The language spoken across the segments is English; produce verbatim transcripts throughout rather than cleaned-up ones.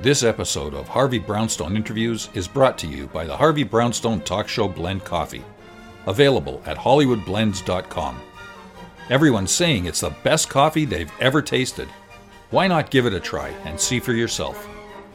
This episode of Harvey Brownstone Interviews is brought to you by the Harvey Brownstone Talk Show Blend Coffee, available at hollywood blends dot com. Everyone's saying it's the best coffee they've ever tasted. Why not give it a try and see for yourself?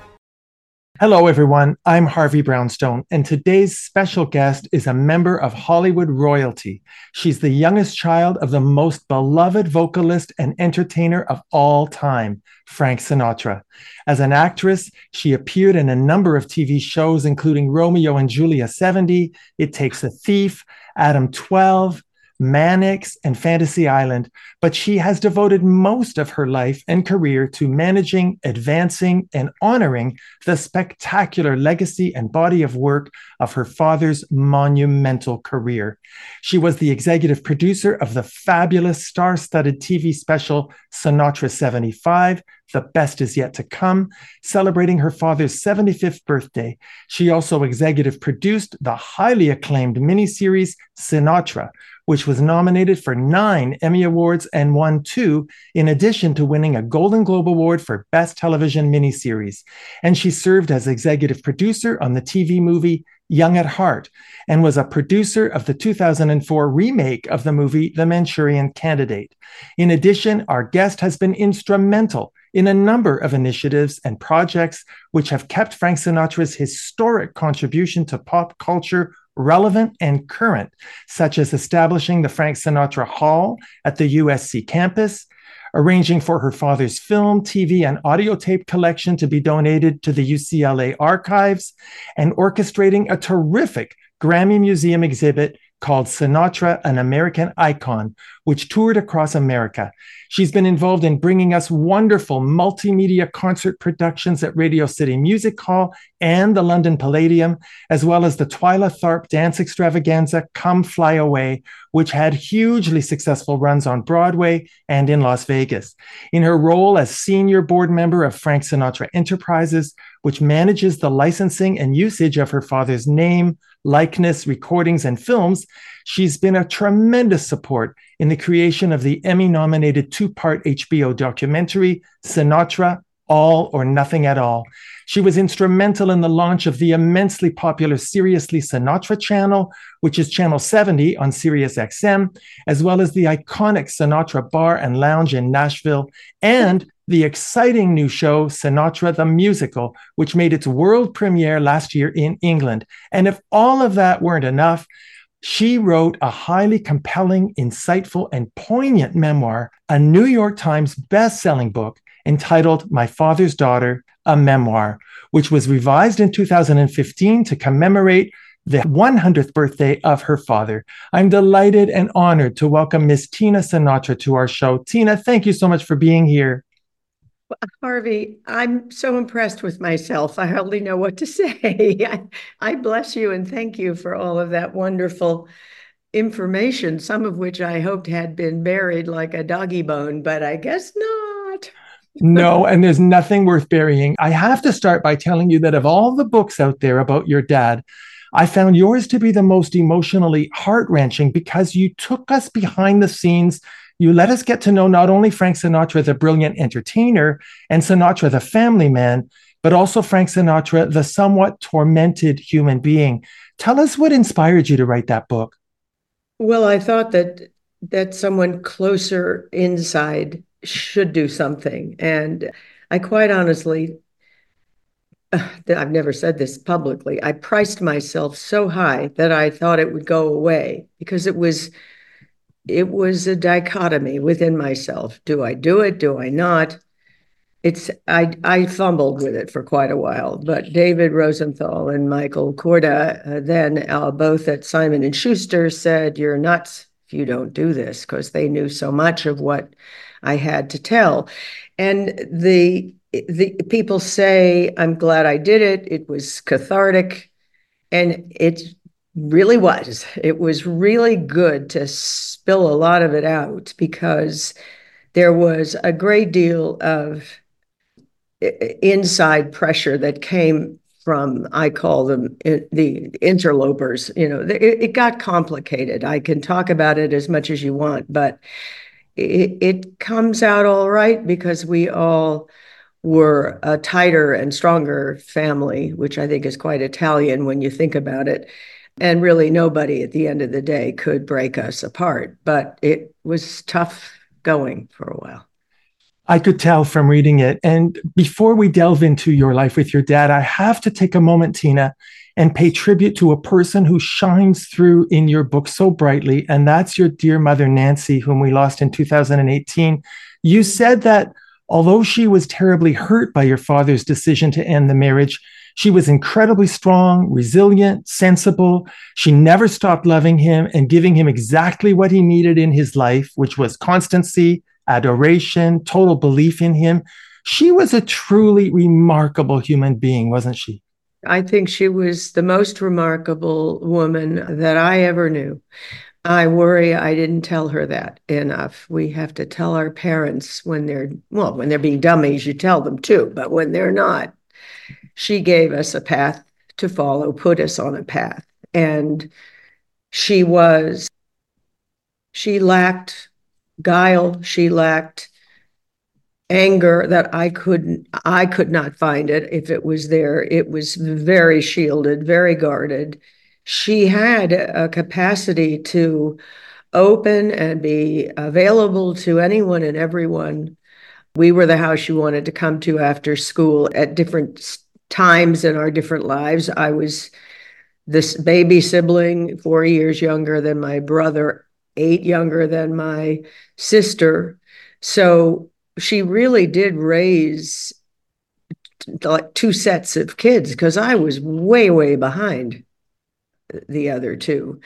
Hello, everyone. I'm Harvey Brownstone, and today's special guest is a member of Hollywood royalty. She's the youngest child of the most beloved vocalist and entertainer of all time, Frank Sinatra. As an actress, she appeared in a number of T V shows, including Romeo and Julia seventy, It Takes a Thief, Adam twelve, Mannix, and Fantasy Island, but she has devoted most of her life and career to managing, advancing, and honoring the spectacular legacy and body of work of her father's monumental career. She was the executive producer of the fabulous star-studded T V special Sinatra seventy-five, The Best Is Yet to Come, celebrating her father's seventy-fifth birthday. She also executive produced the highly acclaimed miniseries Sinatra, which was nominated for nine Emmy Awards and won two, in addition to winning a Golden Globe Award for Best Television Miniseries. And she served as executive producer on the T V movie Young at Heart, and was a producer of the two thousand four remake of the movie The Manchurian Candidate. In addition, our guest has been instrumental in a number of initiatives and projects which have kept Frank Sinatra's historic contribution to pop culture relevant and current, such as establishing the Frank Sinatra Hall at the U S C campus, arranging for her father's film, T V, and audio tape collection to be donated to the U C L A archives, and orchestrating a terrific Grammy Museum exhibit called Sinatra, an American Icon, which toured across America. She's been involved in bringing us wonderful multimedia concert productions at Radio City Music Hall and the London Palladium, as well as the Twyla Tharp dance extravaganza, Come Fly Away, which had hugely successful runs on Broadway and in Las Vegas. In her role as senior board member of Frank Sinatra Enterprises, which manages the licensing and usage of her father's name, likeness, recordings, and films, she's been a tremendous support in the creation of the Emmy-nominated two-part H B O documentary, Sinatra, All or Nothing at All. She was instrumental in the launch of the immensely popular Seriously Sinatra channel, which is channel seventy on Sirius X M, as well as the iconic Sinatra Bar and Lounge in Nashville, and the exciting new show, Sinatra the Musical, which made its world premiere last year in England. And if all of that weren't enough, she wrote a highly compelling, insightful, and poignant memoir, a New York Times best-selling book entitled My Father's Daughter, a Memoir, which was revised in two thousand fifteen to commemorate the one hundredth birthday of her father. I'm delighted and honored to welcome Miss Tina Sinatra to our show. Tina, thank you so much for being here. Harvey, I'm so impressed with myself. I hardly know what to say. I, I bless you and thank you for all of that wonderful information, some of which I hoped had been buried like a doggy bone, but I guess not. No, and there's nothing worth burying. I have to start by telling you that of all the books out there about your dad, I found yours to be the most emotionally heart-wrenching because you took us behind the scenes. You let us get to know not only Frank Sinatra, the brilliant entertainer, and Sinatra, the family man, but also Frank Sinatra, the somewhat tormented human being. Tell us what inspired you to write that book. Well, I thought that that someone closer inside should do something. And I quite honestly, uh, I've never said this publicly, I priced myself so high that I thought it would go away because it was It was a dichotomy within myself. Do I do it? Do I not? It's I I fumbled with it for quite a while, but David Rosenthal and Michael Korda, uh, then uh, both at Simon and Schuster, said, "You're nuts if you don't do this," because they knew so much of what I had to tell. And the the people say, "I'm glad I did it. It was cathartic," and it's really was. It was really good to spill a lot of it out because there was a great deal of inside pressure that came from, I call them the interlopers. You know, it, it got complicated. I can talk about it as much as you want, but it, it comes out all right because we all were a tighter and stronger family, which I think is quite Italian when you think about it. And really nobody at the end of the day could break us apart, but it was tough going for a while. I could tell from reading it. And before we delve into your life with your dad, I have to take a moment, Tina, and pay tribute to a person who shines through in your book so brightly. And that's your dear mother, Nancy, whom we lost in two thousand eighteen. You said that although she was terribly hurt by your father's decision to end the marriage, she was incredibly strong, resilient, sensible. She never stopped loving him and giving him exactly what he needed in his life, which was constancy, adoration, total belief in him. She was a truly remarkable human being, wasn't she? I think she was the most remarkable woman that I ever knew. I worry I didn't tell her that enough. We have to tell our parents when they're, well, when they're being dummies, you tell them too, but when they're not, she gave us a path to follow, put us on a path. And she was, she lacked guile, she lacked anger that I couldn't, I could not find it. If it was there, it was very shielded, very guarded. She had a capacity to open and be available to anyone and everyone. We were the house she wanted to come to after school at different times in our different lives. I was this baby sibling, four years younger than my brother, eight younger than my sister. So she really did raise like two sets of kids because I was way, way behind the other two.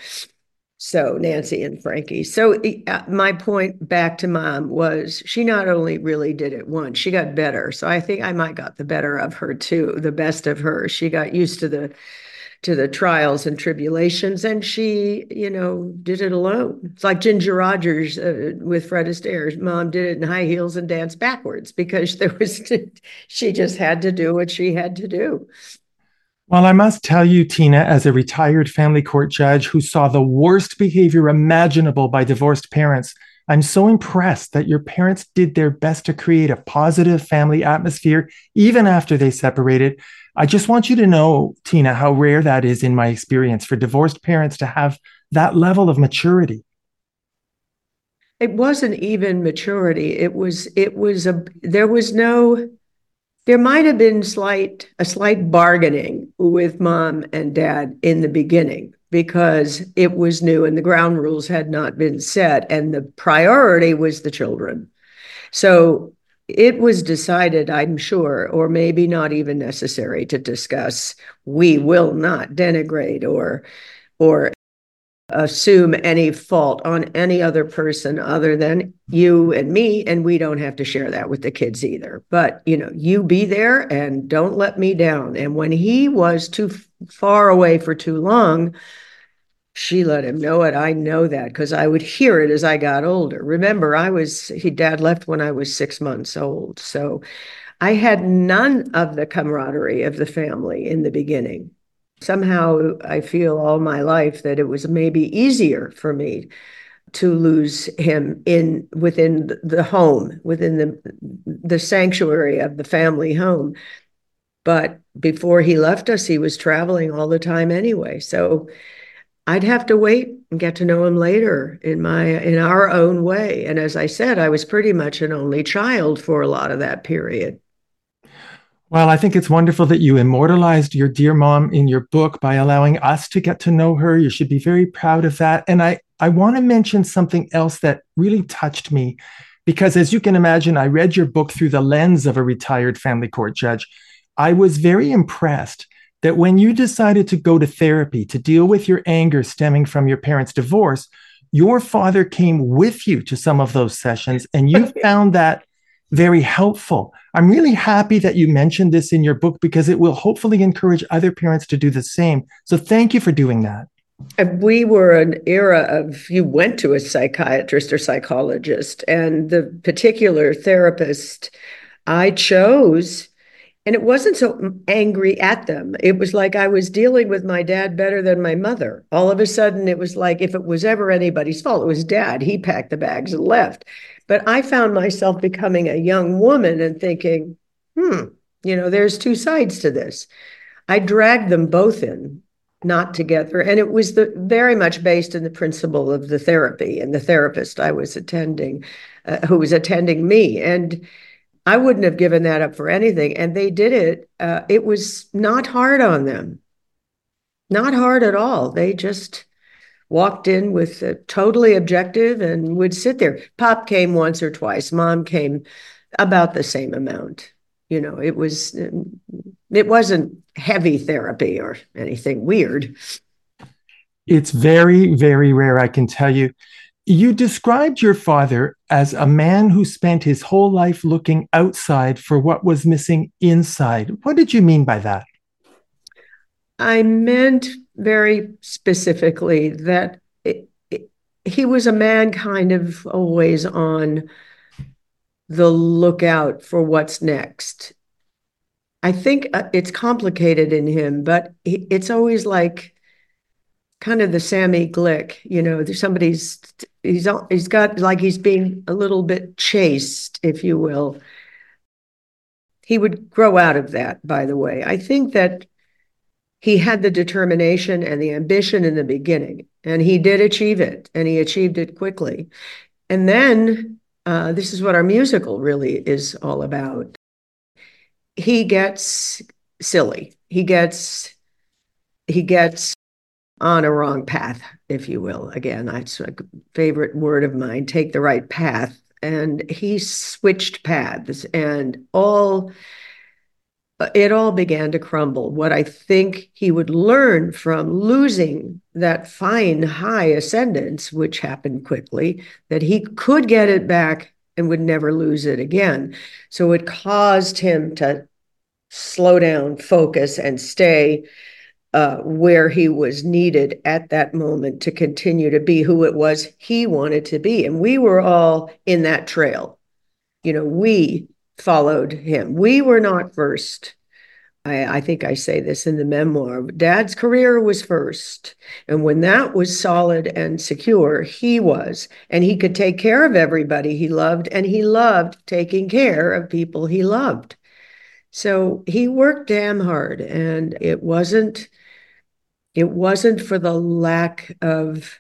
So Nancy and Frankie. So uh, my point back to mom was she not only really did it once, she got better. So I think I might got the better of her too, the best of her. She got used to the to the trials and tribulations, and she, you know, did it alone. It's like Ginger Rogers uh, with Fred Astaire's mom did it in high heels and danced backwards because there was, she just had to do what she had to do. Well, I must tell you, Tina, as a retired family court judge who saw the worst behavior imaginable by divorced parents, I'm so impressed that your parents did their best to create a positive family atmosphere even after they separated. I just want you to know, Tina, how rare that is in my experience for divorced parents to have that level of maturity. It wasn't even maturity. It was, it was a, there was no, there might have been slight, a slight bargaining with mom and dad in the beginning because it was new and the ground rules had not been set and the priority was the children. So it was decided, I'm sure, or maybe not even necessary to discuss, we will not denigrate or, or assume any fault on any other person other than you and me, and we don't have to share that with the kids either. But, you know, you be there and don't let me down. And when he was too far away for too long, she let him know it. I know that because I would hear it as I got older. Remember, I was, he dad left when I was six months old. So I had none of the camaraderie of the family in the beginning. Somehow I feel all my life that it was maybe easier for me to lose him in within the home, within the, the sanctuary of the family home. But before he left us, he was traveling all the time anyway. So I'd have to wait and get to know him later in my in our own way. And as I said, I was pretty much an only child for a lot of that period. Well, I think it's wonderful that you immortalized your dear mom in your book by allowing us to get to know her. You should be very proud of that. And I, I want to mention something else that really touched me, because as you can imagine, I read your book through the lens of a retired family court judge. I was very impressed that when you decided to go to therapy to deal with your anger stemming from your parents' divorce, your father came with you to some of those sessions, and you found that very helpful. I'm really happy that you mentioned this in your book because it will hopefully encourage other parents to do the same. So thank you for doing that. We were an era of you went to a psychiatrist or psychologist, and the particular therapist I chose, and it wasn't so angry at them. It was like I was dealing with my dad better than my mother. All of a sudden, it was like if it was ever anybody's fault, it was dad. He packed the bags and left. But I found myself becoming a young woman and thinking, hmm, you know, there's two sides to this. I dragged them both in, not together. And it was the, very much based in the principle of the therapy and the therapist I was attending, uh, who was attending me. And I wouldn't have given that up for anything. And they did it. Uh, it was not hard on them, not hard at all. They just walked in with a totally objective and would sit there. Pop came once or twice. Mom came about the same amount. You know, it was, it wasn't heavy therapy or anything weird. It's very, very rare, I can tell you. You described your father as a man who spent his whole life looking outside for what was missing inside. What did you mean by that? I meant very specifically that it, it, he was a man kind of always on the lookout for what's next. I think uh, it's complicated in him, but he, it's always like kind of the Sammy Glick, you know, there's somebody's, he's, he's got like he's being a little bit chased, if you will. He would grow out of that, by the way. I think that he had the determination and the ambition in the beginning, and he did achieve it, and he achieved it quickly. And then uh, this is what our musical really is all about. He gets silly. He gets, he gets on a wrong path, if you will. Again, that's a favorite word of mine, take the right path. And he switched paths, and all it all began to crumble. What I think he would learn from losing that fine high ascendance, which happened quickly, that he could get it back and would never lose it again. So it caused him to slow down, focus, and stay uh, where he was needed at that moment to continue to be who it was he wanted to be. And we were all in that trail. You know, we followed him. We were not first. I, I think I say this in the memoir. Dad's career was first. And when that was solid and secure, he was. And he could take care of everybody he loved. And he loved taking care of people he loved. So he worked damn hard. And it wasn't, it wasn't for the lack of,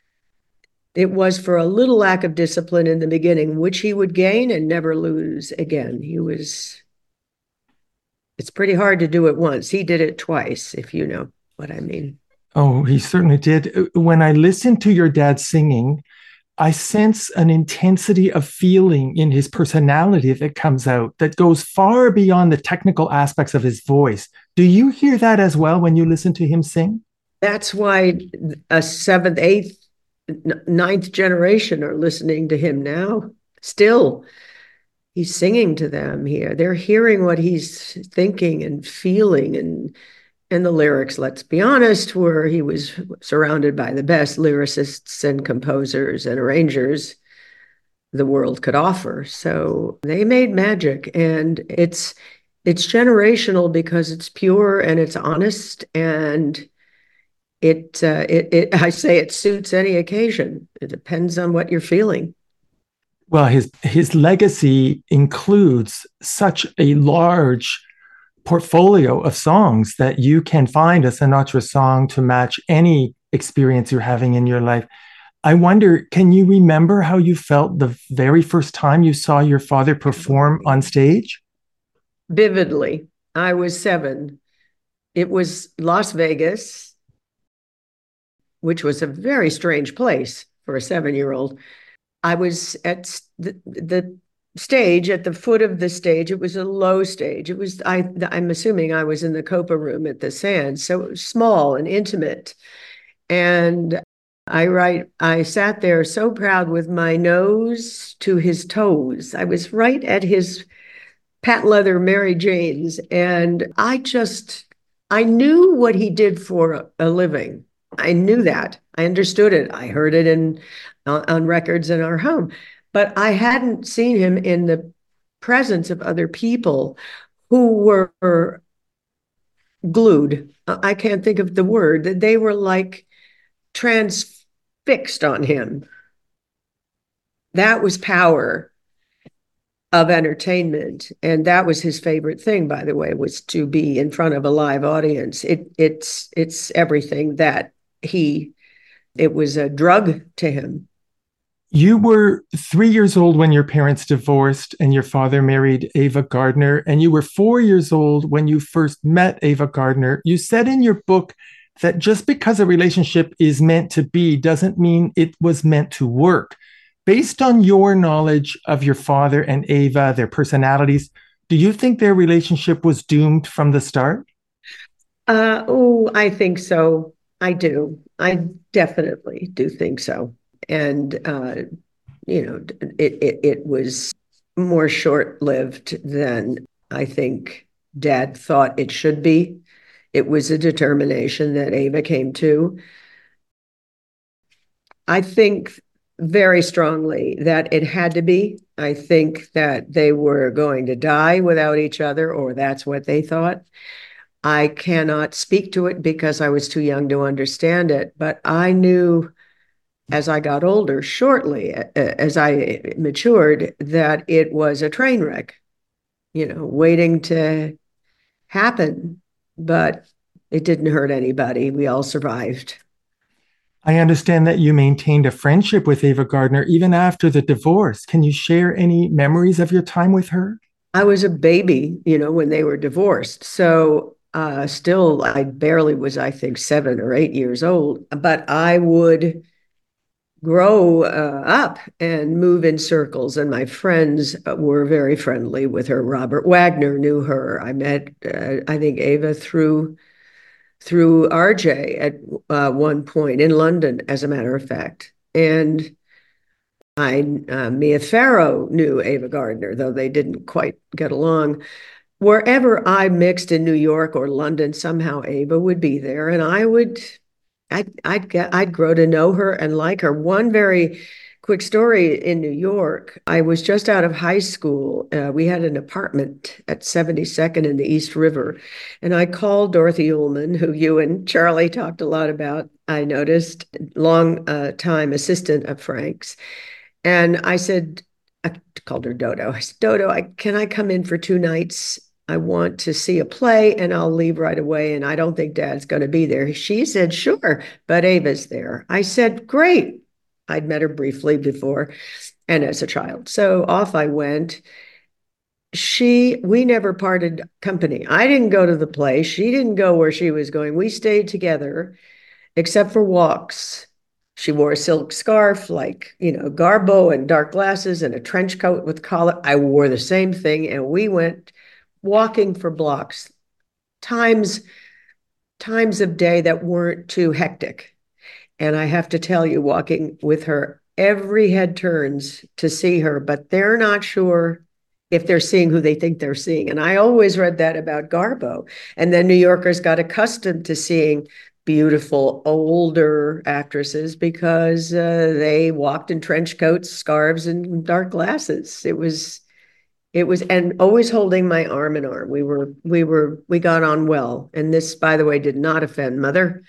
it was for a little lack of discipline in the beginning, which he would gain and never lose again. He was, it's pretty hard to do it once. He did it twice, if you know what I mean. Oh, he certainly did. When I listen to your dad singing, I sense an intensity of feeling in his personality that comes out that goes far beyond the technical aspects of his voice. Do you hear that as well when you listen to him sing? That's why a seventh, eighth, ninth generation are listening to him now. Still, he's singing to them here. They're hearing what he's thinking and feeling, and and the lyrics, let's be honest, were he was surrounded by the best lyricists and composers and arrangers the world could offer. So they made magic, and it's it's generational because it's pure and it's honest, and it uh, it, it I say it suits any occasion. It depends on what you're feeling. Well, his his legacy includes such a large portfolio of songs that you can find a Sinatra song to match any experience you're having in your life. I wonder, can you remember how you felt the very first time you saw your father perform on stage? Vividly. I was seven. It was Las Vegas, which was a very strange place for a seven-year-old. I was at the, the stage, at the foot of the stage. It was a low stage. It was, I, I'm assuming I was in the Copa room at the Sands, so it was small and intimate. And I write, I sat there so proud with my nose to his toes. I was right at his patent leather Mary Janes. And I just, I knew what he did for a living. I knew that. I understood it. I heard it in uh, on records in our home. But I hadn't seen him in the presence of other people who were glued. I can't think of the word. They were like transfixed on him. That was power. of entertainment. And that was his favorite thing, by the way, was to be in front of a live audience. It it's it's everything that he, it was a drug to him. You were three years old when your parents divorced and your father married Ava Gardner, and you were four years old when you first met Ava Gardner. You said in your book that just because a relationship is meant to be doesn't mean it was meant to work. Based on your knowledge of your father and Ava, their personalities, do you think their relationship was doomed from the start? Uh, oh, I think so. I do. I definitely do think so. And, uh, you know, it, it, it was more short-lived than I think Dad thought it should be. It was a determination that Ava came to. I think very strongly that it had to be. I think that they were going to die without each other, or that's what they thought. I cannot speak to it because I was too young to understand it, but I knew as I got older, shortly as I matured, that it was a train wreck, you know, waiting to happen, but it didn't hurt anybody. We all survived. I understand that you maintained a friendship with Ava Gardner even after the divorce. Can you share any memories of your time with her? I was a baby, you know, when they were divorced. So uh, still, I barely was, I think, seven or eight years old, but I would grow uh, up and move in circles. And my friends were very friendly with her. Robert Wagner knew her. I met, uh, I think, Ava through through R J at uh, one point in London, as a matter of fact. And I, uh, Mia Farrow knew Ava Gardner, though they didn't quite get along. Wherever I mixed in New York or London, somehow Ava would be there, and I would I'd, I'd get, I'd grow to know her and like her. One very quick story in New York. I was just out of high school. Uh, we had an apartment at seventy-second in the East River. And I called Dorothy Ullman, who you and Charlie talked a lot about, I noticed, long uh, time assistant of Frank's. And I said, I called her Dodo. I said, Dodo, I, can I come in for two nights? I want to see a play and I'll leave right away. And I don't think Dad's going to be there. She said, sure, but Ava's there. I said, great. I'd met her briefly before and as a child. So off I went. She, we never parted company. I didn't go to the play. She didn't go where she was going. We stayed together, except for walks. She wore a silk scarf like, you know, Garbo and dark glasses and a trench coat with collar. I wore the same thing. And we went walking for blocks, times times of day that weren't too hectic. And I have to tell you, walking with her, every head turns to see her, but they're not sure if they're seeing who they think they're seeing. And I always read that about Garbo. And then New Yorkers got accustomed to seeing beautiful older actresses because uh, they walked in trench coats, scarves, and dark glasses. It was It was, and always holding my arm in arm. We were, we were, we got on well. And this, by the way, did not offend Mother.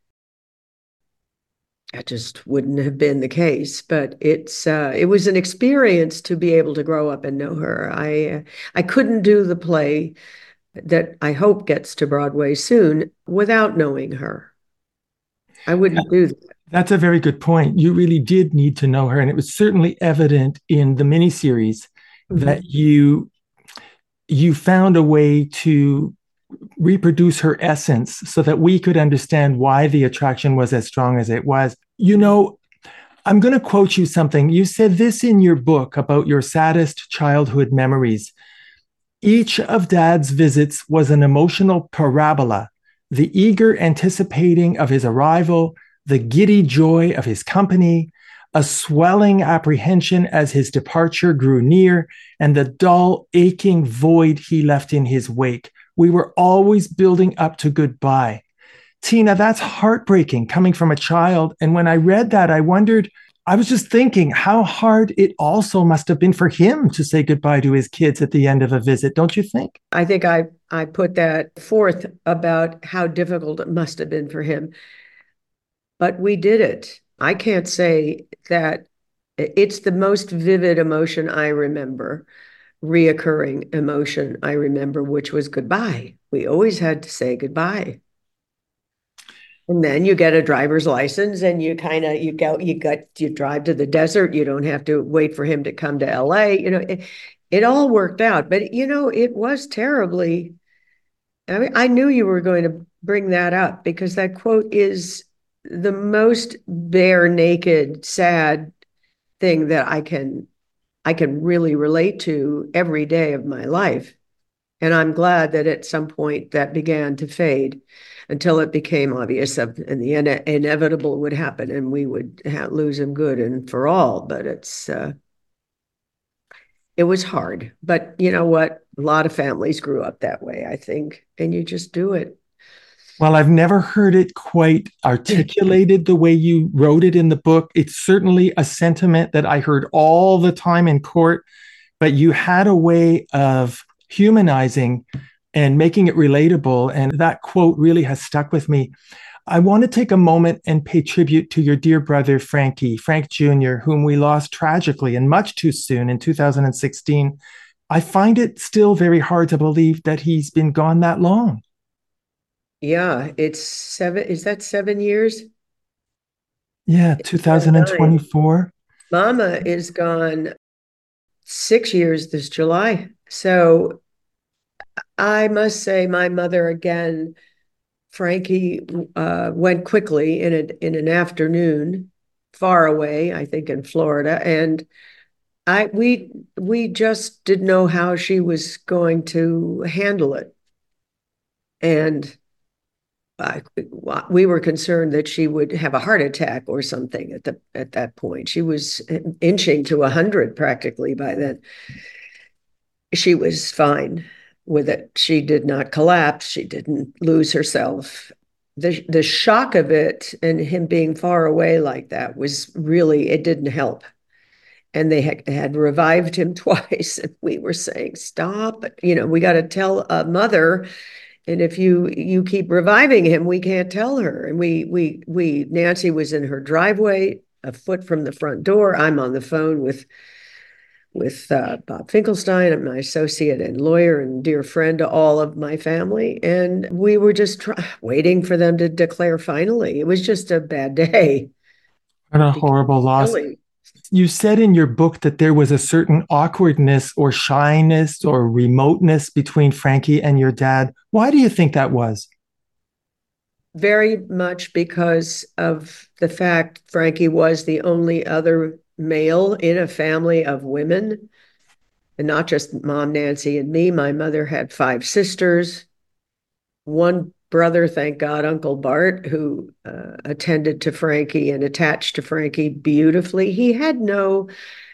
That just wouldn't have been the case. But it's, uh, it was an experience to be able to grow up and know her. I, uh, I couldn't do the play that I hope gets to Broadway soon without knowing her. I wouldn't do that. That's a very good point. You really did need to know her, and it was certainly evident in the miniseries mm-hmm. that you you found a way to reproduce her essence so that we could understand why the attraction was as strong as it was. You know, I'm going to quote you something. You said this in your book about your saddest childhood memories. Each of Dad's visits was an emotional parabola, the eager anticipating of his arrival, the giddy joy of his company, a swelling apprehension as his departure grew near, and the dull, aching void he left in his wake. We were always building up to goodbye. Tina, that's heartbreaking coming from a child. And when I read that, I wondered, I was just thinking how hard it also must have been for him to say goodbye to his kids at the end of a visit, don't you think? I think I, I put that forth about how difficult it must have been for him. But we did it. I can't say that it's the most vivid emotion I remember. reoccurring emotion I remember, which was goodbye. We always had to say goodbye. And then you get a driver's license and you kind of, you go, you got, you drive to the desert. You don't have to wait for him to come to L A. You know, it, it all worked out, but you know, it was terribly, I mean, I knew you were going to bring that up because that quote is the most bare naked, sad thing that I can, I can really relate to every day of my life. And I'm glad that at some point that began to fade until it became obvious of, and the ine- inevitable would happen and we would ha- lose him good and for all. But it's, uh, it was hard. But you know what? A lot of families grew up that way, I think, and you just do it. Well, I've never heard it quite articulated the way you wrote it in the book. It's certainly a sentiment that I heard all the time in court, but you had a way of humanizing and making it relatable. And that quote really has stuck with me. I want to take a moment and pay tribute to your dear brother, Frankie, Frank Junior, whom we lost tragically and much too soon in two thousand sixteen. I find it still very hard to believe that he's been gone that long. Yeah, it's seven. Is that seven years? Yeah, two thousand twenty-four. Mama is gone six years this July. So I must say, my mother again, Frankie, uh, went quickly in a, in an afternoon, far away, I think in Florida, and I we we just didn't know how she was going to handle it, and I, we were concerned that she would have a heart attack or something at the at that point. She was inching to a hundred practically by then. She was fine with it. She did not collapse. She didn't lose herself. The the shock of it and him being far away like that was really, it didn't help. And they had, had revived him twice. And we were saying, stop, you know, we got to tell a mother. And if you you keep reviving him, we can't tell her. And we we we Nancy was in her driveway, a foot from the front door. I'm on the phone with with uh, Bob Finkelstein, my associate and lawyer and dear friend to all of my family. And we were just try- waiting for them to declare finally. It was just a bad day. What a horrible loss. Silly. You said in your book that there was a certain awkwardness or shyness or remoteness between Frankie and your dad. Why do you think that was? Very much because of the fact Frankie was the only other male in a family of women, and not just Mom Nancy and me. My mother had five sisters, one brother, thank God, Uncle Bart, who uh, attended to Frankie and attached to Frankie beautifully. He had no,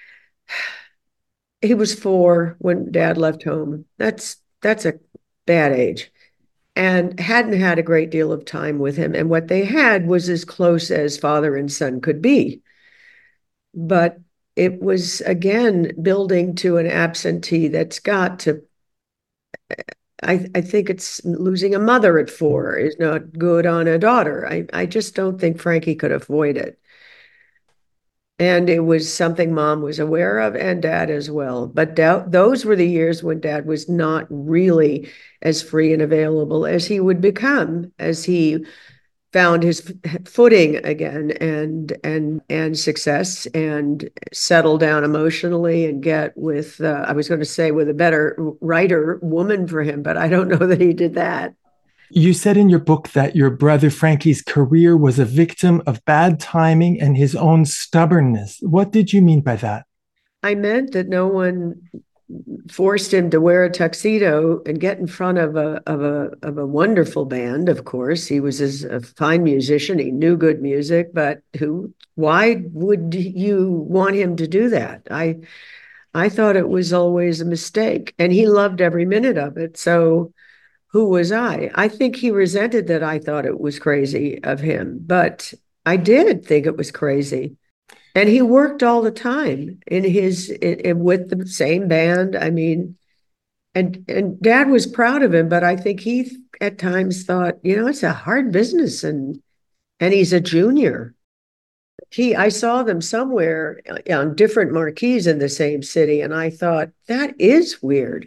he was four when Dad left home. That's that's a bad age. And hadn't had a great deal of time with him. And what they had was as close as father and son could be. But it was, again, building to an absentee that's got to, I, I think it's losing a mother at four is not good on a daughter. I, I just don't think Frankie could avoid it. And it was something Mom was aware of and Dad as well. But doubt, those were the years when Dad was not really as free and available as he would become as he found his footing again and and and success and settle down emotionally and get with, uh, I was going to say with a better writer woman for him, but I don't know that he did that. You said in your book that your brother Frankie's career was a victim of bad timing and his own stubbornness. What did you mean by that? I meant that no one forced him to wear a tuxedo and get in front of a of a of a wonderful band. Of course, he was a fine musician. He knew good music, but who? Why would you want him to do that? I I thought it was always a mistake, and he loved every minute of it. So who was I? I think he resented that I thought it was crazy of him, but I did think it was crazy. And he worked all the time in his in, in, with the same band. I mean, and and Dad was proud of him, but I think he at times thought, you know, it's a hard business, and and he's a junior. he, I saw them somewhere on different marquees in the same city, and I thought, that is weird.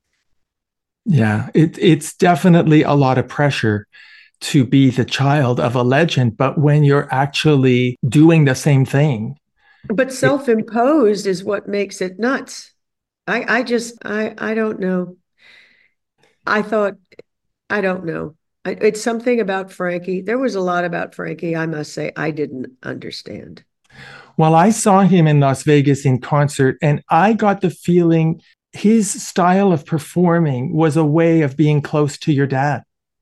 Yeah, it, it's definitely a lot of pressure to be the child of a legend, but when you're actually doing the same thing. But it, self-imposed is what makes it nuts. I, I just, I, I don't know. I thought, I don't know. I, it's something about Frankie. There was a lot about Frankie, I must say, I didn't understand. Well, I saw him in Las Vegas in concert, and I got the feeling his style of performing was a way of being close to your dad.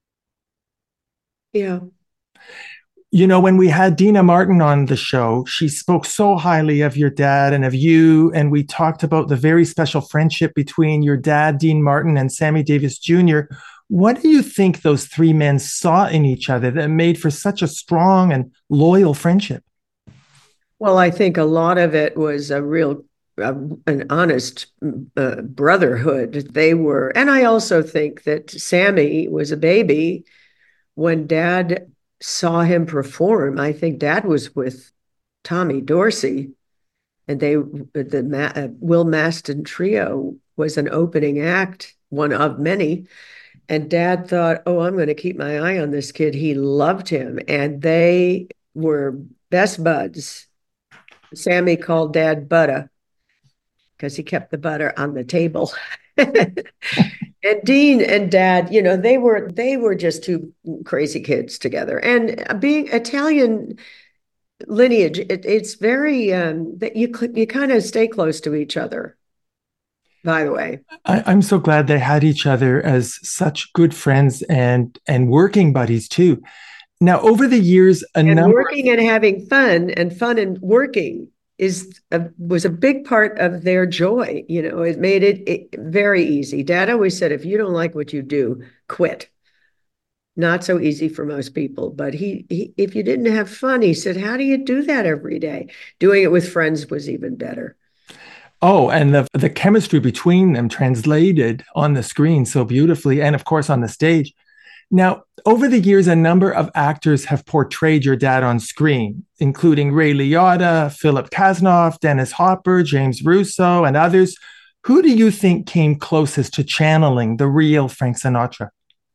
Yeah. You know, when we had Dina Martin on the show, she spoke so highly of your dad and of you. And we talked about the very special friendship between your dad, Dean Martin, and Sammy Davis Junior What do you think those three men saw in each other that made for such a strong and loyal friendship? Well, I think a lot of it was a real, uh, an honest uh, brotherhood. They were, and I also think that Sammy was a baby when Dad saw him perform. I think Dad was with Tommy Dorsey, and they, the uh, Will Maston Trio was an opening act, one of many. And Dad thought, oh, I'm going to keep my eye on this kid. He loved him, and they were best buds. Sammy called Dad Butter because he kept the butter on the table. And Dean and Dad, you know, they were they were just two crazy kids together. And being Italian lineage, it, it's very um, that you you kind of stay close to each other. By the way, I, I'm so glad they had each other as such good friends and and working buddies too. Now, over the years, a and number working and having fun and fun and working is a, was a big part of their joy. You know, it made it, it very easy. Dad always said, if you don't like what you do, quit. Not so easy for most people, but he, he if you didn't have fun, he said, how do you do that every day? Doing it with friends was even better. Oh, and the the chemistry between them translated on the screen so beautifully, and of course on the stage. Now, over the years, a number of actors have portrayed your dad on screen, including Ray Liotta, Philip Kasnoff, Dennis Hopper, James Russo, and others. Who do you think came closest to channeling the real Frank Sinatra?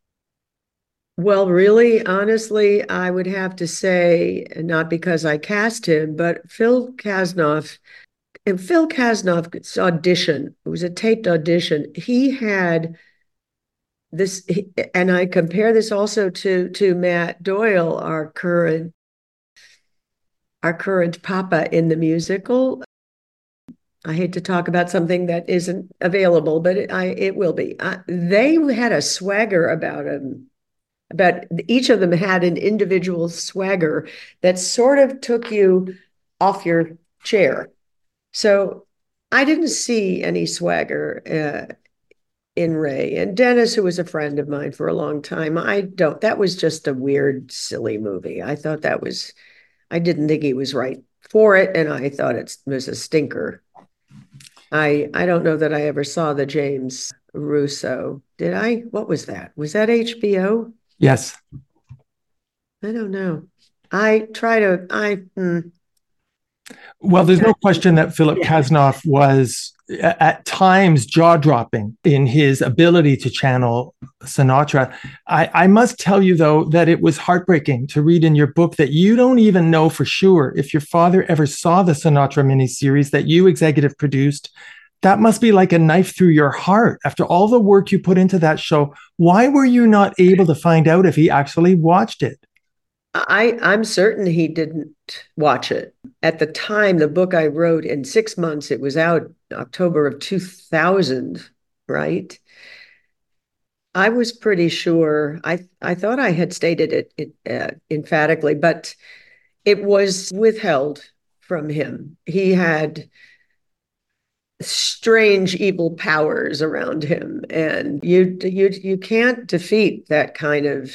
Well, really, honestly, I would have to say, not because I cast him, but Phil Kasnoff. And Phil Kasnoff's audition, it was a taped audition. He had this, and I compare this also to to Matt Doyle, our current our current Papa in the musical. I hate to talk about something that isn't available, but it, I it will be. Uh, they had a swagger about them. About each of them had an individual swagger that sort of took you off your chair. So I didn't see any swagger uh, in Ray. And Dennis, who was a friend of mine for a long time, I don't, that was just a weird, silly movie. I thought that was, I didn't think he was right for it. And I thought it was a stinker. I, I don't know that I ever saw the James Russo. Did I? What was that? Was that H B O? Yes. I don't know. I try to, I, mm, Well, there's no question that Philip Kasnoff was at times jaw-dropping in his ability to channel Sinatra. I, I must tell you, though, that it was heartbreaking to read in your book that you don't even know for sure if your father ever saw the Sinatra miniseries that you executive produced. That must be like a knife through your heart. After all the work you put into that show, why were you not able to find out if he actually watched it? I, I'm certain he didn't watch it. At the time, the book I wrote in six months, it was out October of two thousand, right? I was pretty sure, I, I thought I had stated it, it uh, emphatically, but it was withheld from him. He had strange evil powers around him, and you you you can't defeat that kind of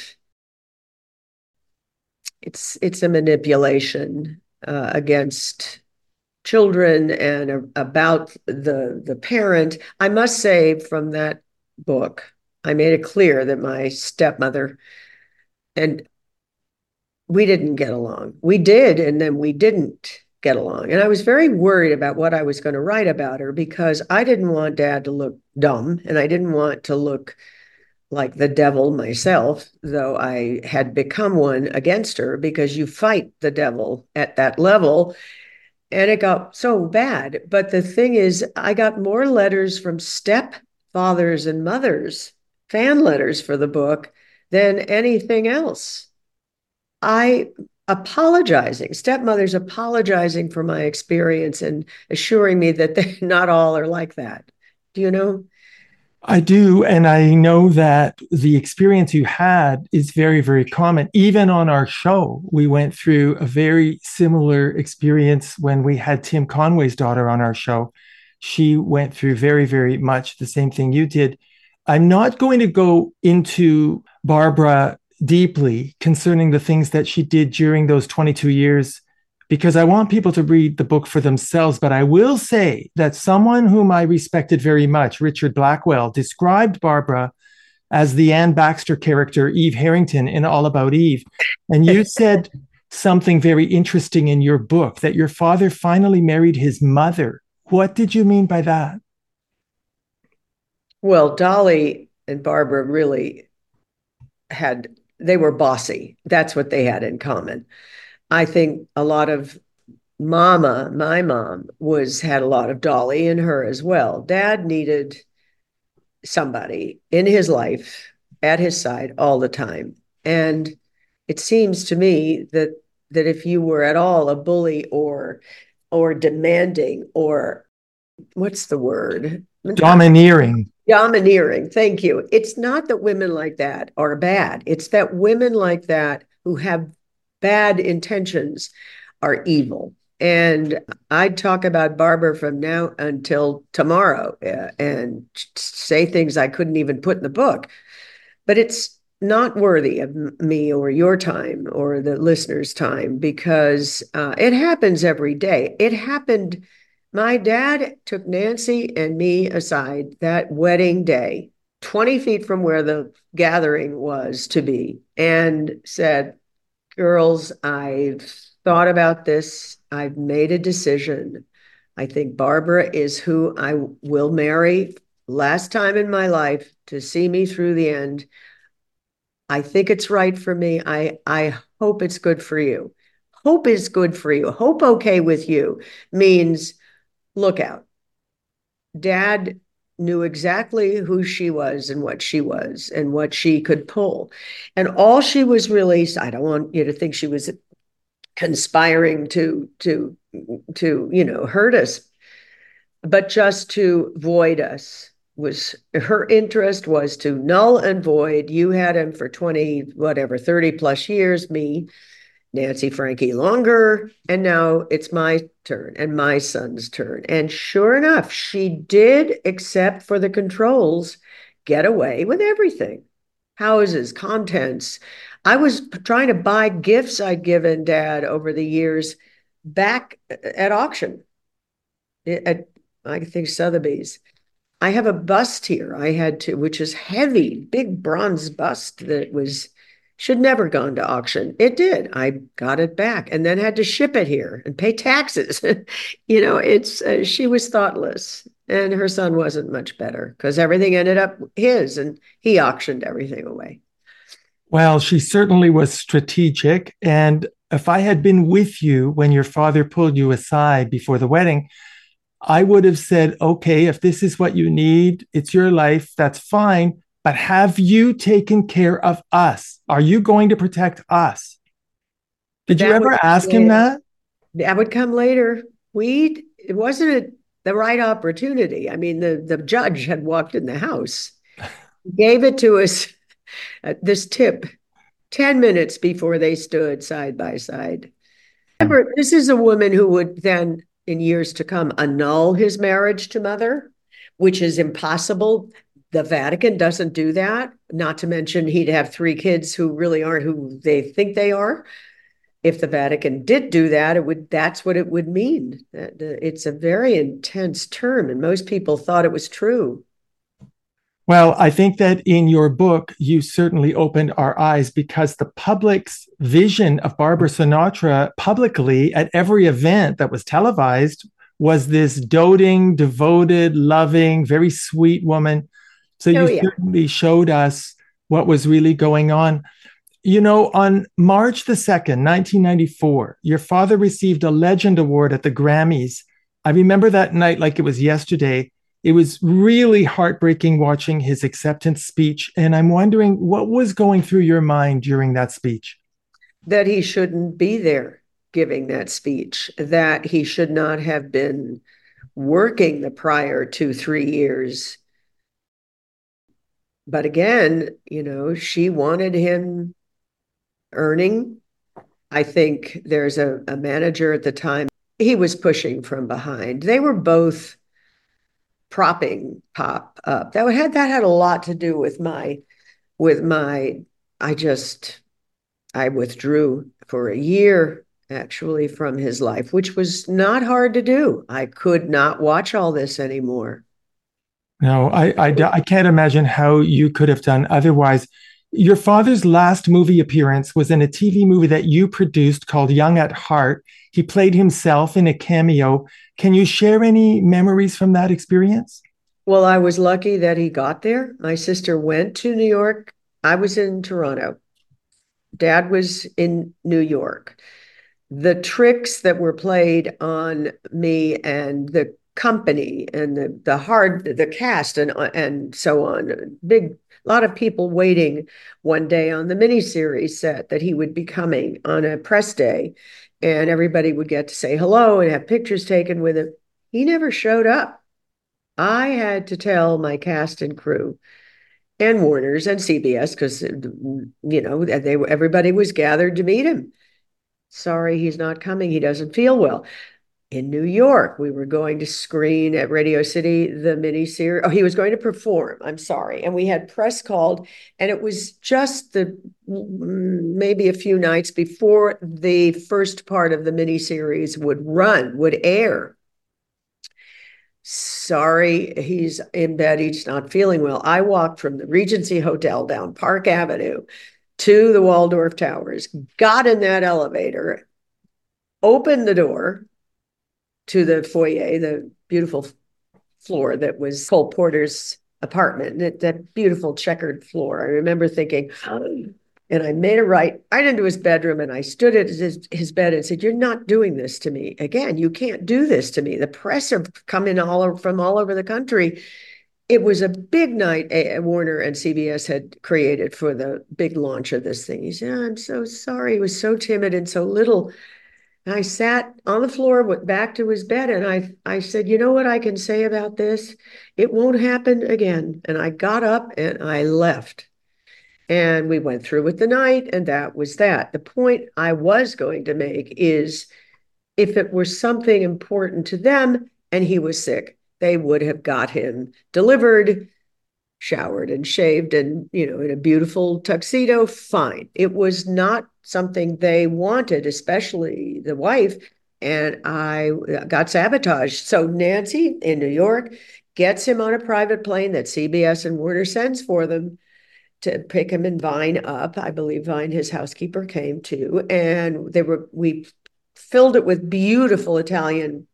it's it's a manipulation uh, against children and uh, about the the parent. I must say, from that book, I made it clear that my stepmother and we didn't get along. We did, and then we didn't get along. And I was very worried about what I was going to write about her because I didn't want Dad to look dumb, and I didn't want to look like the devil myself, though I had become one against her, because you fight the devil at that level. And it got so bad. But the thing is, I got more letters from stepfathers and mothers, fan letters for the book, than anything else. I apologizing, stepmothers apologizing for my experience and assuring me that they not all are like that. Do you know? I do. And I know that the experience you had is very, very common. Even on our show, we went through a very similar experience when we had Tim Conway's daughter on our show. She went through very, very much the same thing you did. I'm not going to go into Barbara deeply concerning the things that she did during those twenty-two years, because I want people to read the book for themselves. But I will say that someone whom I respected very much, Richard Blackwell, described Barbara as the Anne Baxter character, Eve Harrington, in All About Eve. And you said something very interesting in your book, that your father finally married his mother. What did you mean by that? Well, Dolly and Barbara really had, they were bossy. That's what they had in common. I think a lot of Mama, my mom, was had a lot of Dolly in her as well. Dad needed somebody in his life at his side all the time. And it seems to me that that if you were at all a bully or or demanding, or what's the word? Domineering. Domineering. Thank you. It's not that women like that are bad. It's that women like that who have bad intentions are evil. And I'd talk about Barbara from now until tomorrow uh, and say things I couldn't even put in the book. But it's not worthy of me or your time or the listeners' time, because uh, it happens every day. It happened. My dad took Nancy and me aside that wedding day, twenty feet from where the gathering was to be, and said, "Girls, I've thought about this. I've made a decision. I think Barbara is who I will marry last time in my life to see me through the end. I think it's right for me. I, I hope it's good for you. Hope is good for you. Hope okay with you means look out." Dad knew exactly who she was and what she was and what she could pull. And all she was really, I don't want you to think she was conspiring to, to, to, you know, hurt us, but just to void us. Was her interest was to null and void. You had him for twenty, whatever, thirty plus years, me, Nancy Frankie longer, and now it's my turn and my son's turn. And sure enough, she did, except for the controls, get away with everything. Houses, contents. I was trying to buy gifts I'd given Dad over the years back at auction at, I think, Sotheby's. I have a bust here I had to, which is heavy, big bronze bust that was, should never gone to auction. It did. I got it back and then had to ship it here and pay taxes. You know, it's, uh, she was thoughtless, and her son wasn't much better because everything ended up his and he auctioned everything away. Well, she certainly was strategic. And if I had been with you when your father pulled you aside before the wedding, I would have said, okay, if this is what you need, it's your life, that's fine. But have you taken care of us? Are you going to protect us? Did that you ever ask him that? That would come later. We, it wasn't a, the right opportunity. I mean, the, the judge had walked in the house, gave it to us, uh, this tip, ten minutes before they stood side by side. Remember, this is a woman who would then, in years to come, annul his marriage to Mother, which is impossible. The Vatican doesn't do that. Not to mention he'd have three kids who really aren't who they think they are. If the Vatican did do that, it would, that's what it would mean. It's a very intense term, and most people thought it was true. Well, I think that in your book, you certainly opened our eyes because the public's vision of Barbara Sinatra publicly at every event that was televised was this doting, devoted, loving, very sweet woman. So Oh, you yeah. certainly showed us what was really going on. You know, on March the second, nineteen ninety-four, your father received a Legend Award at the Grammys. I remember that night like it was yesterday. It was really heartbreaking watching his acceptance speech. And I'm wondering what was going through your mind during that speech? That he shouldn't be there giving that speech, that he should not have been working the prior two, three years. But again, you know, she wanted him earning. I think there's a, a manager at the time, he was pushing from behind. They were both propping Pop up. That had that had a lot to do with my with my I just I withdrew for a year actually from his life, which was not hard to do. I could not watch all this anymore. No, I, I, I can't imagine how you could have done otherwise. Your father's last movie appearance was in a T V movie that you produced called Young at Heart. He played himself in a cameo. Can you share any memories from that experience? Well, I was lucky that he got there. My sister went to New York. I was in Toronto. Dad was in New York. The tricks that were played on me and the company and the the hard the cast and and so on, big a lot of people waiting one day on the miniseries set that he would be coming on a press day, and everybody would get to say hello and have pictures taken with him. He never showed up. I had to tell my cast and crew and Warner's and C B S because you know they everybody was gathered to meet him. Sorry, he's not coming. He doesn't feel well. In New York, we were going to screen at Radio City the miniseries. Oh, he was going to perform. I'm sorry, and we had press called, and it was just the maybe a few nights before the first part of the miniseries would run, would air. Sorry, he's in bed. He's not feeling well. I walked from the Regency Hotel down Park Avenue to the Waldorf Towers, got in that elevator, opened the door to the foyer, the beautiful floor that was Cole Porter's apartment, that, that beautiful checkered floor. I remember thinking, oh, and I made a right, right into his bedroom, and I stood at his, his bed and said, "You're not doing this to me again. You can't do this to me. The press have come in all over, from all over the country." It was a big night Warner and C B S had created for the big launch of this thing. He said, "I'm so sorry." He was so timid and so little. And I sat on the floor, went back to his bed, and I, I said, "You know what I can say about this? It won't happen again." And I got up and I left. And we went through with the night, and that was that. The point I was going to make is if it were something important to them and he was sick, they would have got him delivered, showered and shaved and, you know, in a beautiful tuxedo, fine. It was not something they wanted, especially the wife. And I got sabotaged. So Nancy in New York gets him on a private plane that C B S and Warner sends for them to pick him and Vine up. I believe Vine, his housekeeper, came too. And they were, we filled it with beautiful Italian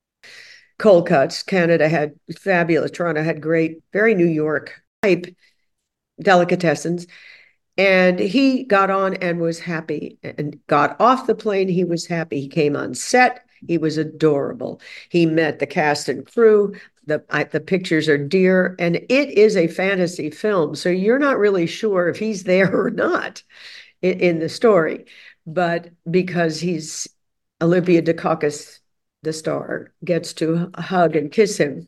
cold cuts. Canada had fabulous. Toronto had great, very New York type delicatessens. And he got on and was happy and got off the plane. He was happy. He came on set. He was adorable. He met the cast and crew. The, I, the pictures are dear, and it is a fantasy film. So you're not really sure if he's there or not in, in the story. But because he's Olympia Dukakis, the star, gets to hug and kiss him,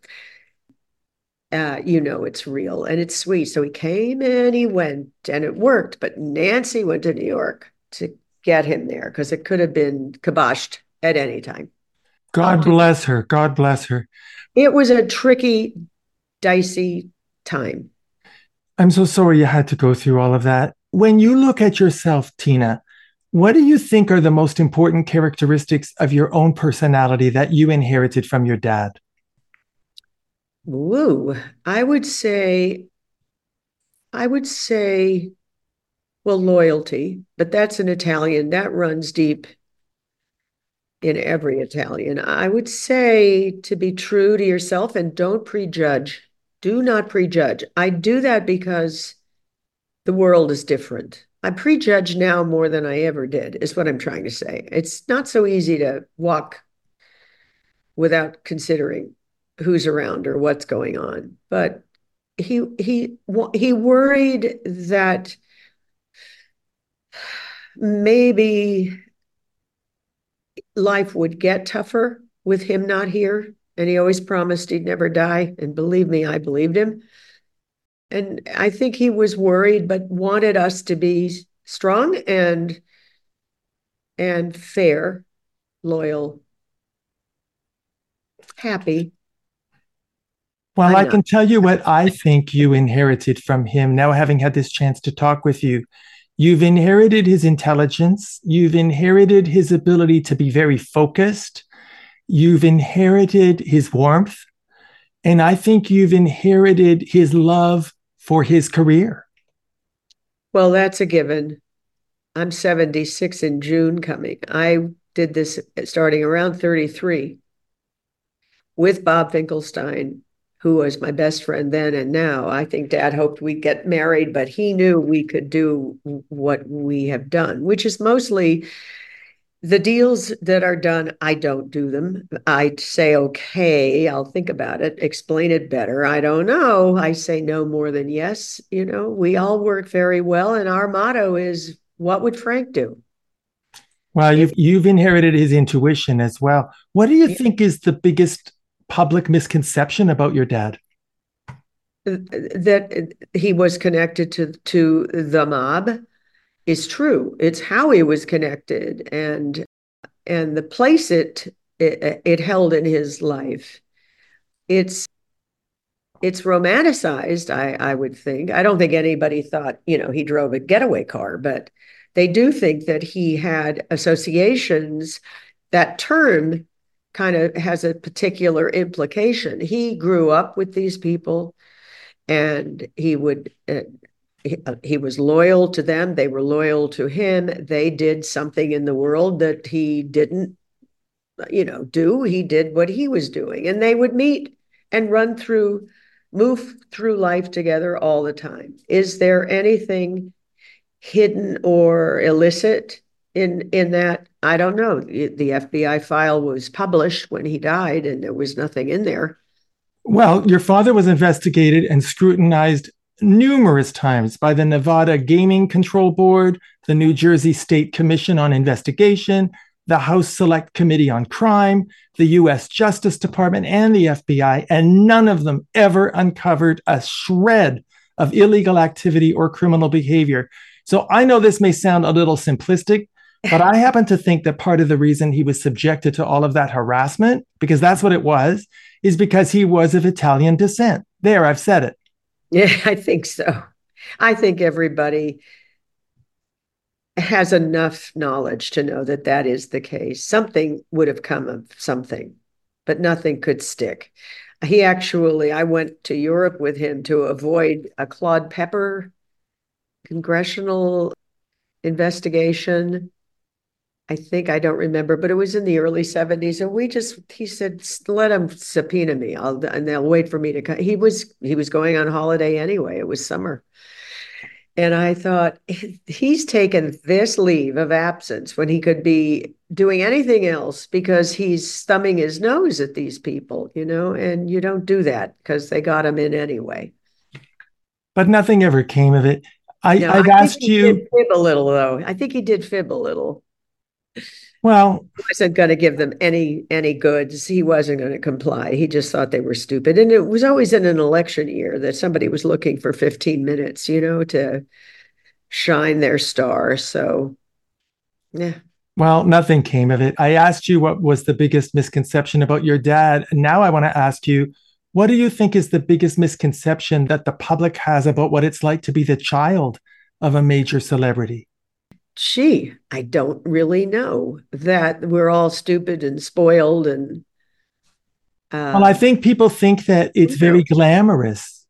uh, you know it's real and it's sweet. So he came and he went and it worked. But Nancy went to New York to get him there because it could have been kiboshed at any time. God bless her. God bless her. It was a tricky, dicey time. I'm so sorry you had to go through all of that. When you look at yourself, Tina, what do you think are the most important characteristics of your own personality that you inherited from your dad? Ooh, I would say I would say, well, loyalty, but that's an Italian. That runs deep in every Italian. I would say to be true to yourself and don't prejudge. Do not prejudge. I do that because the world is different. I prejudge now more than I ever did, is what I'm trying to say. It's not so easy to walk without considering who's around or what's going on. But he he he worried that maybe life would get tougher with him not here. And he always promised he'd never die. And believe me, I believed him. And I think he was worried, but wanted us to be strong and and fair, loyal, happy. Well, I'm I not. can tell you what I think you inherited from him. Now, having had this chance to talk with you, you've inherited his intelligence. You've inherited his ability to be very focused. You've inherited his warmth. And I think you've inherited his love for his career. Well, that's a given. I'm seventy-six in June coming. I did this starting around thirty-three with Bob Finkelstein, who was my best friend then and now. I think Dad hoped we'd get married, but he knew we could do what we have done, which is mostly the deals that are done. I don't do them. I say, okay, I'll think about it, explain it better. I don't know. I say no more than yes. You know, we all work very well. And our motto is, what would Frank do? Well, you've, you've inherited his intuition as well. What do you think is the biggest public misconception about your dad? That he was connected to, to the mob is true. It's how he was connected and and the place it, it it held in his life. It's it's romanticized, I, I would think. I don't think anybody thought, you know, he drove a getaway car, but they do think that he had associations. That term kind of has a particular implication. He grew up with these people and he would uh, He, uh, he was loyal to them. They were loyal to him. They did something in the world that he didn't, you know, do. He did what he was doing. And they would meet and run through, move through life together all the time. Is there anything hidden or illicit in, in that? I don't know. The F B I file was published when he died and there was nothing in there. Well, your father was investigated and scrutinized numerous times by the Nevada Gaming Control Board, the New Jersey State Commission on Investigation, the House Select Committee on Crime, the U S Justice Department, and the F B I, and none of them ever uncovered a shred of illegal activity or criminal behavior. So I know this may sound a little simplistic, but I happen to think that part of the reason he was subjected to all of that harassment, because that's what it was, is because he was of Italian descent. There, I've said it. Yeah, I think so. I think everybody has enough knowledge to know that that is the case. Something would have come of something, but nothing could stick. He actually, I went to Europe with him to avoid a Claude Pepper congressional investigation. I think, I don't remember, but it was in the early seventies. And we just, he said, let them subpoena me. I'll, and they'll wait for me to come. He was, he was going on holiday anyway. It was summer. And I thought, he's taken this leave of absence when he could be doing anything else because he's thumbing his nose at these people, you know, and you don't do that because they got him in anyway. But nothing ever came of it. I, no, I've I asked think he you. Did fib a little, though. I think he did fib a little. Well, he wasn't going to give them any any goods. He wasn't going to comply. He just thought they were stupid. And it was always in an election year that somebody was looking for fifteen minutes, you know, to shine their star. So, yeah. Well, nothing came of it. I asked you what was the biggest misconception about your dad. And now I want to ask you, what do you think is the biggest misconception that the public has about what it's like to be the child of a major celebrity? Gee, I don't really know. That we're all stupid and spoiled and uh, well, I think people think that it's very glamorous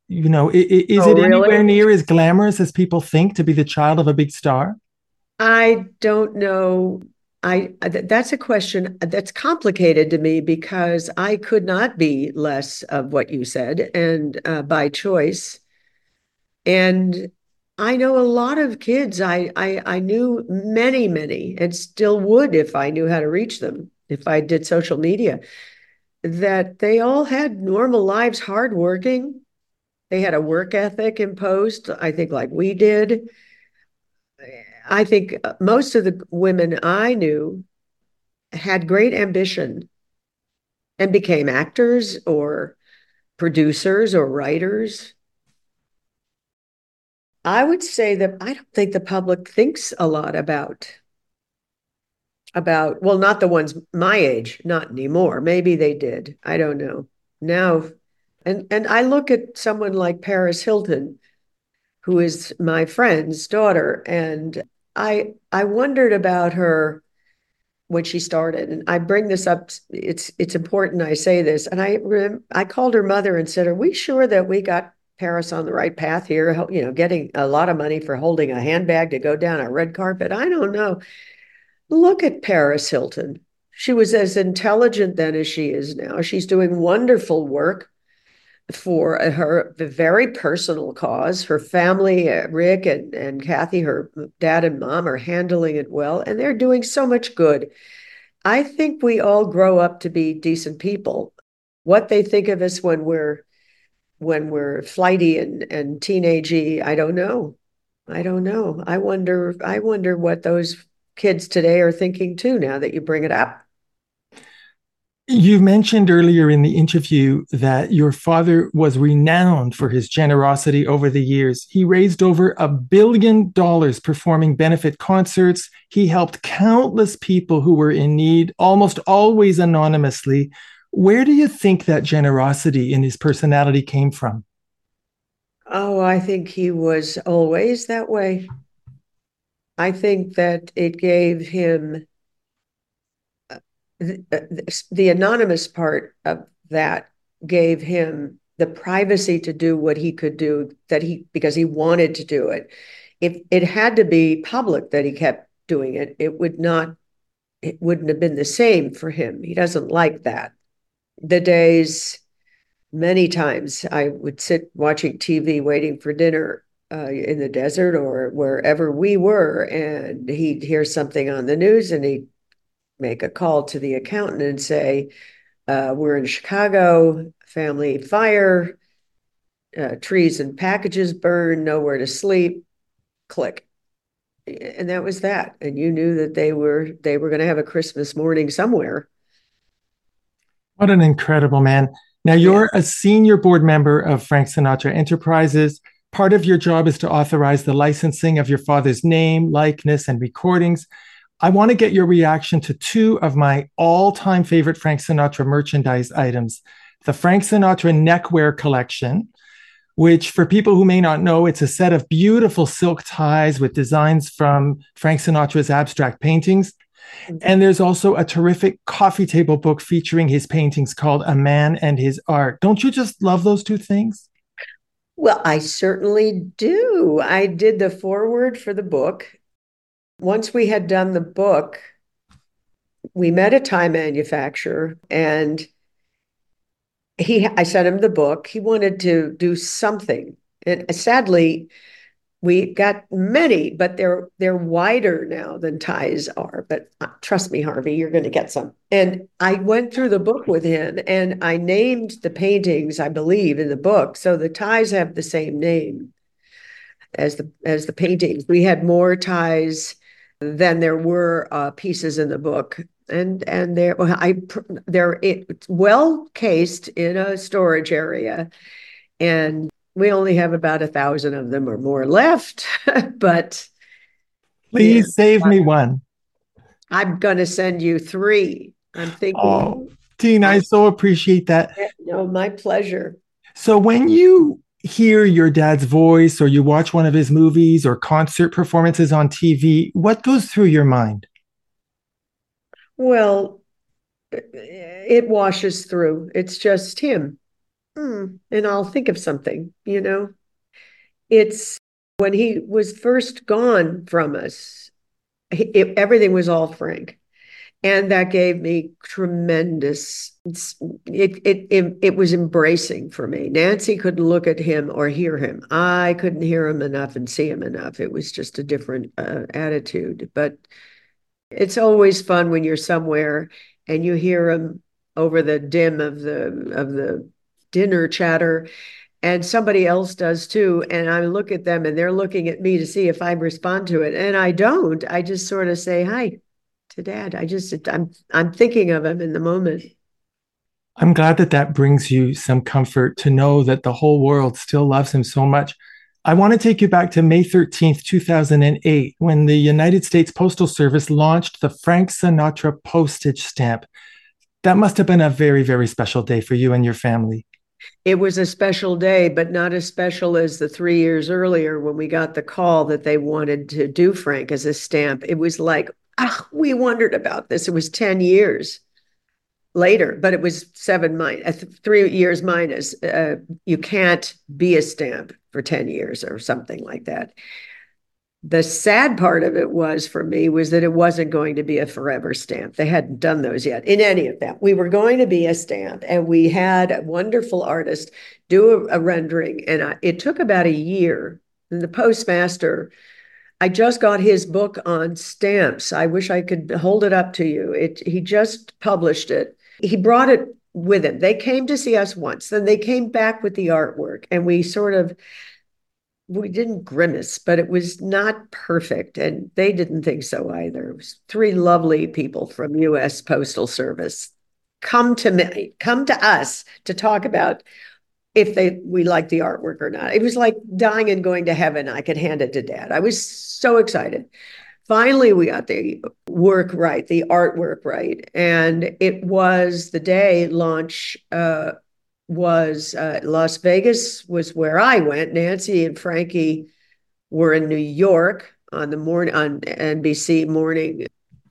You know, i- i- is Oh, it anywhere really? near as glamorous as people think to be the child of a big star? I don't know. I th- that's a question that's complicated to me because I could not be less of what you said, and uh, by choice. And I know a lot of kids. I, I I knew many, many, and still would if I knew how to reach them, if I did social media, that they all had normal lives, hardworking. They had a work ethic imposed, I think, like we did. I think most of the women I knew had great ambition and became actors or producers or writers. I would say that I don't think the public thinks a lot about about well, not the ones my age, not anymore. Maybe they did. I don't know. Now, and and I look at someone like Paris Hilton, who is my friend's daughter, and I I wondered about her when she started. And I bring this up, it's it's important I say this. And I I called her mother and said, "Are we sure that we got Paris on the right path here? You know, getting a lot of money for holding a handbag to go down a red carpet? I don't know. Look at Paris Hilton. She was as intelligent then as she is now. She's doing wonderful work for her very personal cause. Her family, uh, Rick and, and Kathy, her dad and mom, are handling it well, and they're doing so much good. I think we all grow up to be decent people. What they think of us when we're when we're flighty and, and teenagey, I don't know. I don't know. I wonder, I wonder what those kids today are thinking too, now that you bring it up. You mentioned earlier in the interview that your father was renowned for his generosity over the years. He raised over a billion dollars performing benefit concerts. He helped countless people who were in need, almost always anonymously. Where do you think that generosity in his personality came from? Oh, I think he was always that way. I think that it gave him the, the anonymous part of that gave him the privacy to do what he could do, that he because he wanted to do it. If it had to be public that he kept doing it, it would not it wouldn't have been the same for him. He doesn't like that. The days Many times I would sit watching T V waiting for dinner uh, in the desert or wherever we were, and he'd hear something on the news and he'd make a call to the accountant and say, uh, we're in Chicago, family fire, uh, trees and packages burned, nowhere to sleep, click. And that was that. And you knew that they were they were going to have a Christmas morning somewhere. What an incredible man. Now, Yeah. you're a senior board member of Frank Sinatra Enterprises. Part of your job is to authorize the licensing of your father's name, likeness, and recordings. I want to get your reaction to two of my all time favorite Frank Sinatra merchandise items: the Frank Sinatra neckwear collection, which, for people who may not know, it's a set of beautiful silk ties with designs from Frank Sinatra's abstract paintings. And there's also a terrific coffee table book featuring his paintings called A Man and His Art. Don't you just love those two things? Well, I certainly do. I did the foreword for the book. Once we had done the book, we met a tie manufacturer, and he I sent him the book. He wanted to do something. And sadly, we got many, but they're they're wider now than ties are. But uh, trust me, Harvey, you're going to get some. And I went through the book with him, and I named the paintings, I believe, in the book. So the ties have the same name as the as the paintings. We had more ties than there were uh, pieces in the book, and and they're I they're it's well cased in a storage area, and we only have about a thousand of them or more left. But yeah, Please save me one. I'm going to send you three. I'm Oh, thinking. Tina, I I so appreciate that. No, my pleasure. So when you hear your dad's voice or you watch one of his movies or concert performances on T V, what goes through your mind? Well, it washes through. It's just him. mm, and I'll think of something, you know. It's when he was first gone from us, it, everything was all Frank. And that gave me tremendous, it, it, it, it was embracing for me. Nancy couldn't look at him or hear him. I couldn't hear him enough and see him enough. It was just a different uh, attitude. But it's always fun when you're somewhere and you hear him over the dim of the of the dinner chatter, and somebody else does too. And I look at them and they're looking at me to see if I respond to it. And I don't. I just sort of say hi to Dad. I just I'm I'm thinking of him in the moment. I'm glad that that brings you some comfort to know that the whole world still loves him so much. I want to take you back to May thirteenth, two thousand eight, when the United States Postal Service launched the Frank Sinatra postage stamp. That must have been a very, very special day for you and your family. It was a special day, but not as special as the three years earlier when we got the call that they wanted to do Frank as a stamp. It was like, ah, we wondered about this. It was ten years later, but it was seven minus three years minus. Uh, you can't be a stamp for ten years or something like that. The sad part of it was for me was that it wasn't going to be a forever stamp. They hadn't done those yet. In any event, we were going to be a stamp, and we had a wonderful artist do a, a rendering, and I, it took about a year. And the postmaster, I just got his book on stamps. I wish I could hold it up to you. It he just published it. He brought it with him. They came to see us once, then they came back with the artwork, and we sort of we didn't grimace, but it was not perfect. And they didn't think so either. It was three lovely people from U S Postal Service come to me, come to us to talk about if they we liked the artwork or not. It was like dying and going to heaven. I could hand it to Dad. I was so excited. Finally, we got the work right, the artwork right. And it was the day launch uh, was uh, Las Vegas was where I went. Nancy and Frankie were in New York on the morning on N B C morning,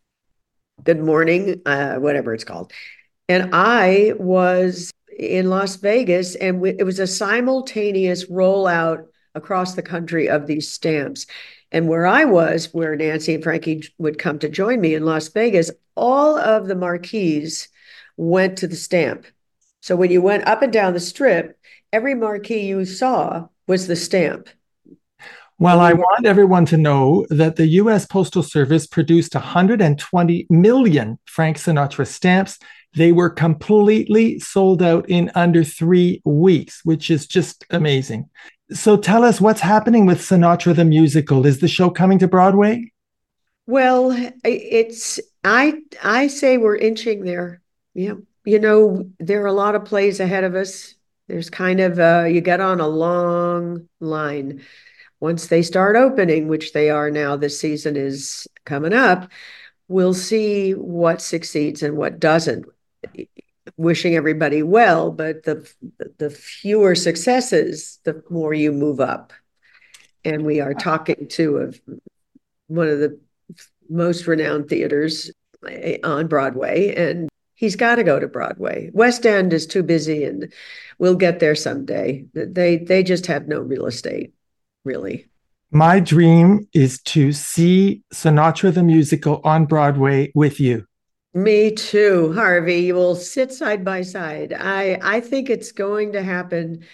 Good Morning, uh, whatever it's called. And I was in Las Vegas, and we, it was a simultaneous rollout across the country of these stamps. And where I was, where Nancy and Frankie would come to join me in Las Vegas, all of the marquees went to the stamp. So when you went up and down the strip, every marquee you saw was the stamp. Well, I want everyone to know that the U S Postal Service produced one hundred twenty million Frank Sinatra stamps. They were completely sold out in under three weeks, which is just amazing. So tell us what's happening with Sinatra the Musical. Is the show coming to Broadway? Well, it's I I say we're inching there. Yeah. You know, there are a lot of plays ahead of us. There's kind of, uh, you get on a long line. Once they start opening, which they are now, this season is coming up, we'll see what succeeds and what doesn't. Wishing everybody well, but the the fewer successes, the more you move up. And we are talking to of one of the most renowned theaters on Broadway, and he's got to go to Broadway. West End is too busy, and we'll get there someday. They they just have no real estate, really. My dream is to see Sinatra the Musical on Broadway with you. Me too, Harvey. You will sit side by side. I I think it's going to happen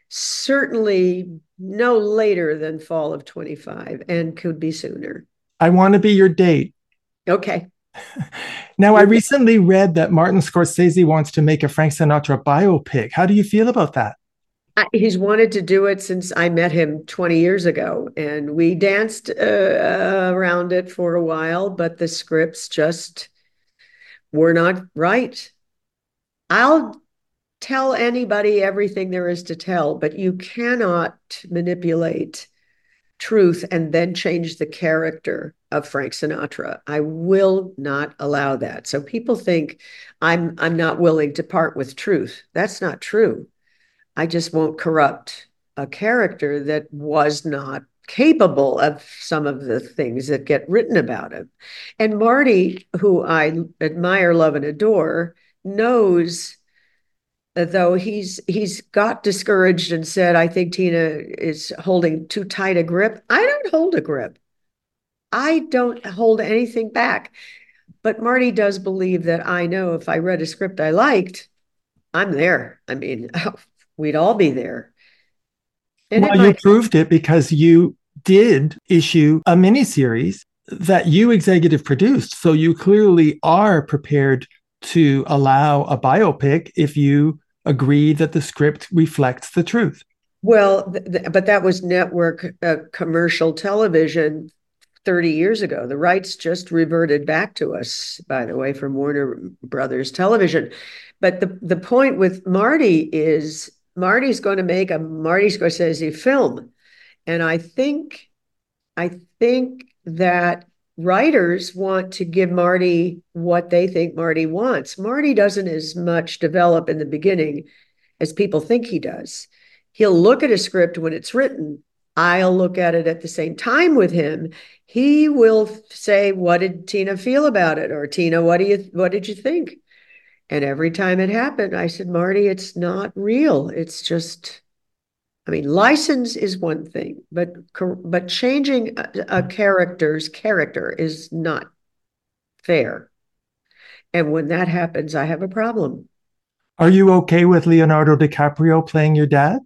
certainly no later than fall of twenty-five, and could be sooner. I want to be your date. Okay. Now, I recently read that Martin Scorsese wants to make a Frank Sinatra biopic. How do you feel about that? I, he's wanted to do it since I met him twenty years ago, and we danced uh, around it for a while, but the scripts just were not right. I'll tell anybody everything there is to tell, but you cannot manipulate truth and then change the character of Frank Sinatra. I will not allow that. So people think I'm I'm not willing to part with truth. That's not true. I just won't corrupt a character that was not capable of some of the things that get written about him. And Marty, who I admire, love, and adore, knows though he's he's got discouraged and said, I think Tina is holding too tight a grip. I don't hold a grip. I don't hold anything back. But Marty does believe that I know if I read a script I liked, I'm there. I mean, we'd all be there. And well, you proved it because you did issue a miniseries that you executive produced. So you clearly are prepared to allow a biopic if you agree that the script reflects the truth. Well, th- but that was network uh, commercial television thirty years ago. The rights just reverted back to us, by the way, from Warner Brothers Television. But the, the point with Marty is Marty's going to make a Marty Scorsese film. And I think, I think that writers want to give Marty what they think Marty wants. Marty doesn't as much develop in the beginning as people think he does. He'll look at a script when it's written. I'll look at it at the same time with him. He will say, what did Tina feel about it? Or Tina, what do you, what did you think? And every time it happened, I said, Marty, it's not real. It's just, I mean, license is one thing, but but changing a, a character's character is not fair. And when that happens, I have a problem. Are you okay with Leonardo DiCaprio playing your dad?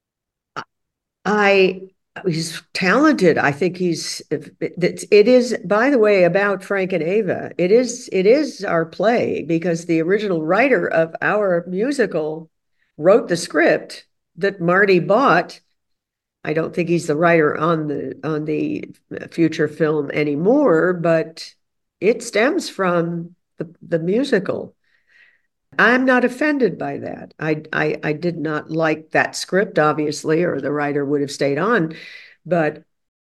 I he's talented. I think he's it, it is, by the way, about Frank and Ava. It is it is our play because the original writer of our musical wrote the script that Marty bought. I don't think he's the writer on the on the future film anymore, but it stems from the, the musical. I'm not offended by that. I, I I did not like that script, obviously, or the writer would have stayed on. But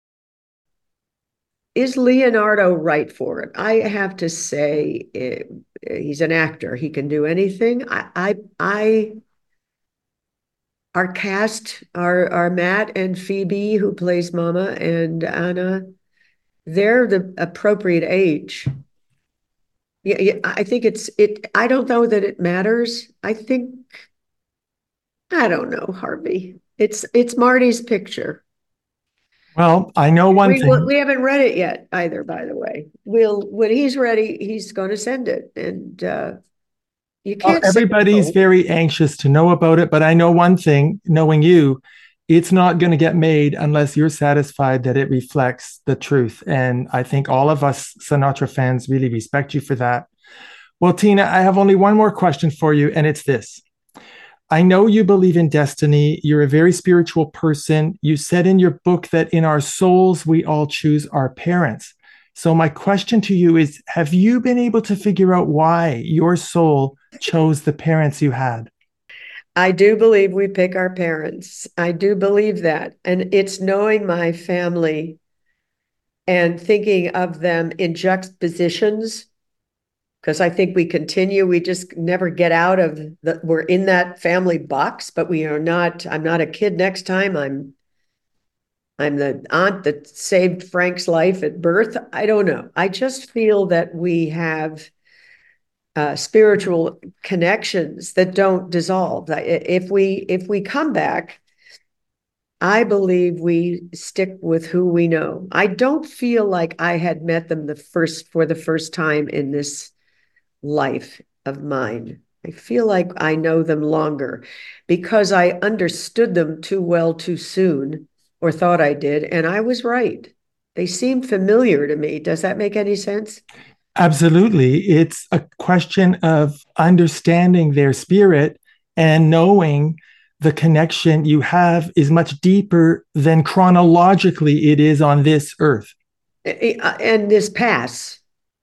is Leonardo right for it? I have to say, it, he's an actor. He can do anything. I I, I our cast, our our Matt and Phoebe, who plays Mama, and Anna, they're the appropriate age. Yeah, yeah, I think it's it. I don't know that it matters. I think I don't know, Harvey. It's it's Marty's picture. Well, I know one we, thing. We haven't read it yet either, by the way. We'll when he's ready, he's going to send it, and uh, you can't. Well, everybody's no. very anxious to know about it, but I know one thing. Knowing you, it's not going to get made unless you're satisfied that it reflects the truth. And I think all of us Sinatra fans really respect you for that. Well, Tina, I have only one more question for you, and it's this. I know you believe in destiny. You're a very spiritual person. You said in your book that in our souls, we all choose our parents. So my question to you is, have you been able to figure out why your soul chose the parents you had? I do believe we pick our parents. I do believe that. And it's knowing my family and thinking of them in juxtapositions, because I think we continue, we just never get out of the, we're in that family box, but we are not, I'm not a kid next time. I'm, I'm the aunt that saved Frank's life at birth. I don't know. I just feel that we have Uh, spiritual connections that don't dissolve. If we if we come back, I believe we stick with who we know. I don't feel like I had met them the first for the first time in this life of mine. I feel like I know them longer because I understood them too well too soon, or thought I did, and I was right. They seem familiar to me. Does that make any sense? Absolutely. It's a question of understanding their spirit and knowing the connection you have is much deeper than chronologically it is on this earth. And this pass,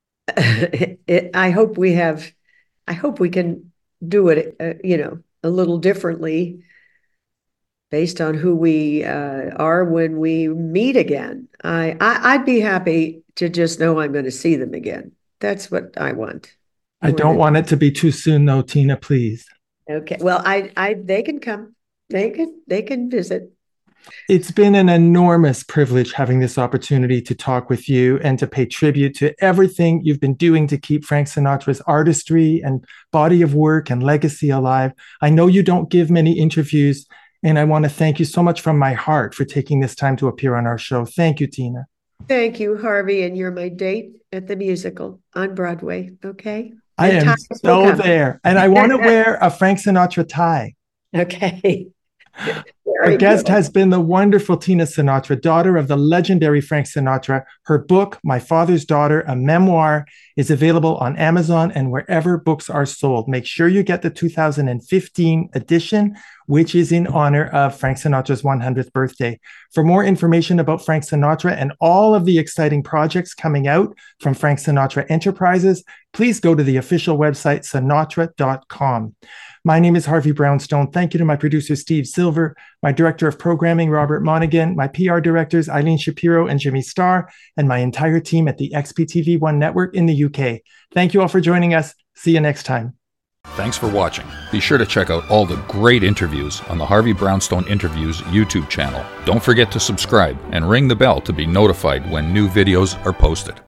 it, I hope we have, I hope we can do it, uh, you know, a little differently based on who we uh, are when we meet again. I, I, I'd be happy to just know I'm going to see them again. That's what I want. I don't want it to be too soon, though, Tina, please. Okay. Well, I, I, they can come. They can, they can visit. It's been an enormous privilege having this opportunity to talk with you and to pay tribute to everything you've been doing to keep Frank Sinatra's artistry and body of work and legacy alive. I know you don't give many interviews, and I want to thank you so much from my heart for taking this time to appear on our show. Thank you, Tina. Thank you, Harvey, and you're my date at the musical on Broadway, okay? I am so there, and I want to wear a Frank Sinatra tie. Okay. Our guest has been the wonderful Tina Sinatra, daughter of the legendary Frank Sinatra. Her book, My Father's Daughter, a memoir, is available on Amazon and wherever books are sold. Make sure you get the two thousand fifteen edition, which is in honor of Frank Sinatra's one hundredth birthday. For more information about Frank Sinatra and all of the exciting projects coming out from Frank Sinatra Enterprises, please go to the official website, sinatra dot com. My name is Harvey Brownstone. Thank you to my producer, Steve Silver, my director of programming, Robert Monaghan, my P R directors, Eileen Shapiro and Jimmy Starr, and my entire team at the X P T V one network in the U K. Thank you all for joining us. See you next time. Thanks for watching. Be sure to check out all the great interviews on the Harvey Brownstone Interviews YouTube channel. Don't forget to subscribe and ring the bell to be notified when new videos are posted.